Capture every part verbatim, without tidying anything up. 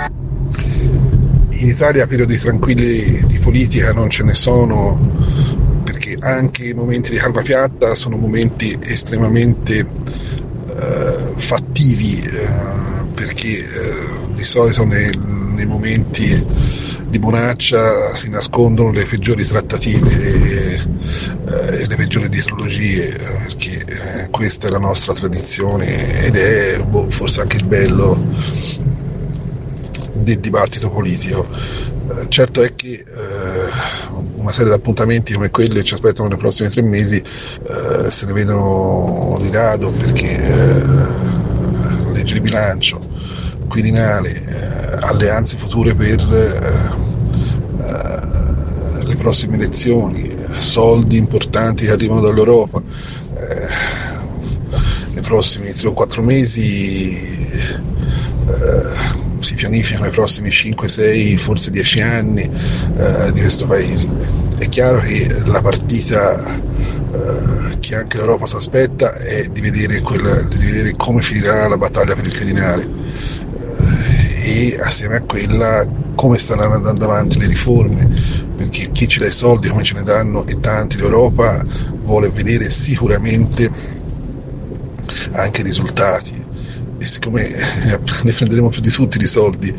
In Italia periodi tranquilli di politica non ce ne sono, perché anche i momenti di calma piatta sono momenti estremamente eh, fattivi, eh, perché eh, di solito nei, nei momenti di bonaccia si nascondono le peggiori trattative e, eh, e le peggiori dietrologie, eh, perché eh, questa è la nostra tradizione ed è boh, forse anche il bello del dibattito politico. Eh, certo è che eh, una serie di appuntamenti come quelli che ci aspettano nei prossimi tre mesi eh, se ne vedono di rado, perché eh, legge di bilancio, Quirinale, eh, alleanze future per eh, eh, le prossime elezioni, soldi importanti che arrivano dall'Europa, eh, nei prossimi tre o quattro mesi eh, si pianificano i prossimi cinque, sei, forse dieci anni eh, di questo paese. È chiaro che la partita eh, che anche l'Europa si aspetta è di vedere, quella, di vedere come finirà la battaglia per il Quirinale eh, e assieme a quella come stanno andando avanti le riforme, perché chi ci dà i soldi come ce ne danno e tanti l'Europa vuole vedere sicuramente anche risultati. E siccome ne prenderemo più di tutti i soldi,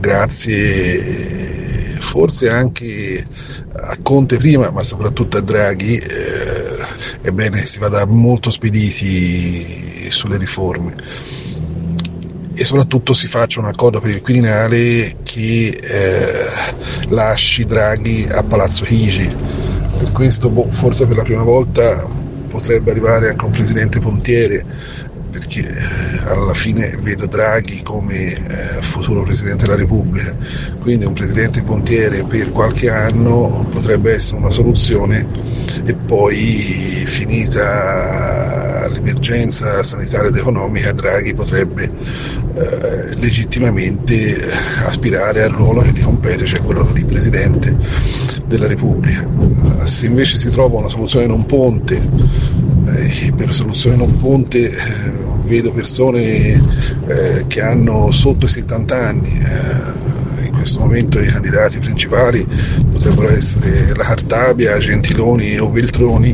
grazie forse anche a Conte prima, ma soprattutto a Draghi, eh, è bene che si vada molto spediti sulle riforme e soprattutto si faccia un accordo per il Quirinale che eh, lasci Draghi a Palazzo Chigi. Per questo boh, forse per la prima volta potrebbe arrivare anche un presidente pontiere, perché eh, alla fine vedo Draghi come eh, futuro Presidente della Repubblica, quindi un Presidente pontiere per qualche anno potrebbe essere una soluzione e poi finita l'emergenza sanitaria ed economica Draghi potrebbe eh, legittimamente aspirare al ruolo che gli compete, cioè quello di Presidente della Repubblica. Se invece si trova una soluzione non ponte, eh, per soluzione non ponte eh, vedo persone eh, che hanno sotto i settanta anni, eh, in questo momento i candidati principali potrebbero essere la Cartabia, Gentiloni o Veltroni,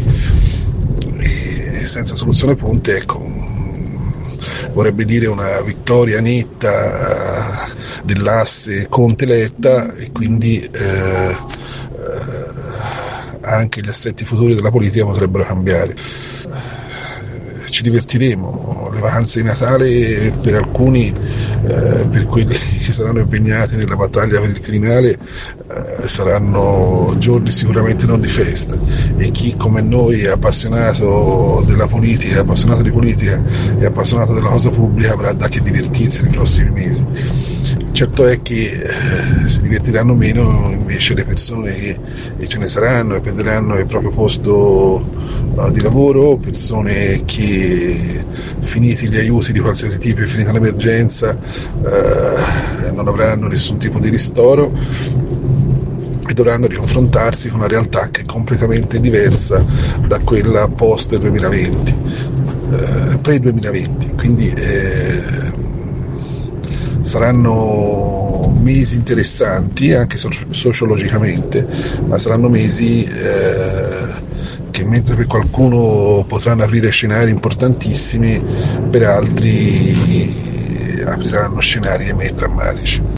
e senza soluzione ponte, ecco, vorrebbe dire una vittoria netta dell'asse Conte-Letta e quindi eh, eh, anche gli assetti futuri della politica potrebbero cambiare. Ci divertiremo, le vacanze di Natale per alcuni, eh, per quelli che saranno impegnati nella battaglia per il Quirinale, eh, saranno giorni sicuramente non di festa, e chi come noi è appassionato della politica, appassionato di politica e appassionato della cosa pubblica avrà da che divertirsi nei prossimi mesi. Certo è che eh, si divertiranno meno invece le persone che e ce ne saranno e perderanno il proprio posto uh, di lavoro, persone che finiti gli aiuti di qualsiasi tipo e finita l'emergenza uh, non avranno nessun tipo di ristoro e dovranno riconfrontarsi con una realtà che è completamente diversa da quella post duemilaventi, uh, pre duemilaventi, quindi eh, saranno mesi interessanti anche sociologicamente, ma saranno mesi eh, che mentre per qualcuno potranno aprire scenari importantissimi, per altri apriranno scenari ahimè drammatici.